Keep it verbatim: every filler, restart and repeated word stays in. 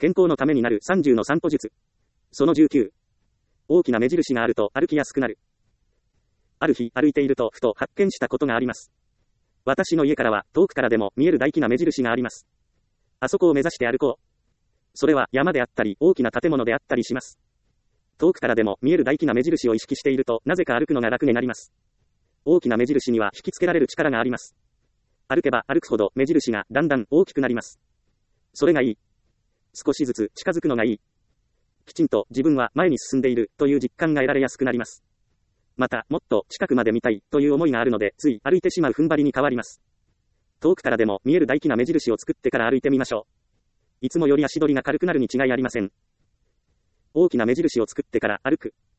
健康のためになるさんじゅうの散歩術。そのじゅうきゅう。大きな目印があると歩きやすくなる。ある日歩いているとふと発見したことがあります。私の家からは遠くからでも見える大きな目印があります。あそこを目指して歩こう。それは山であったり大きな建物であったりします。遠くからでも見える大きな目印を意識しているとなぜか歩くのが楽になります。大きな目印には引きつけられる力があります。歩けば歩くほど目印がだんだん大きくなります。それがいい。少しずつ近づくのがいい。きちんと自分は前に進んでいるという実感が得られやすくなります。また、もっと近くまで見たいという思いがあるので、つい歩いてしまう踏ん張りに変わります。遠くからでも見える大きな目印を作ってから歩いてみましょう。いつもより足取りが軽くなるに違いありません。大きな目印を作ってから歩く。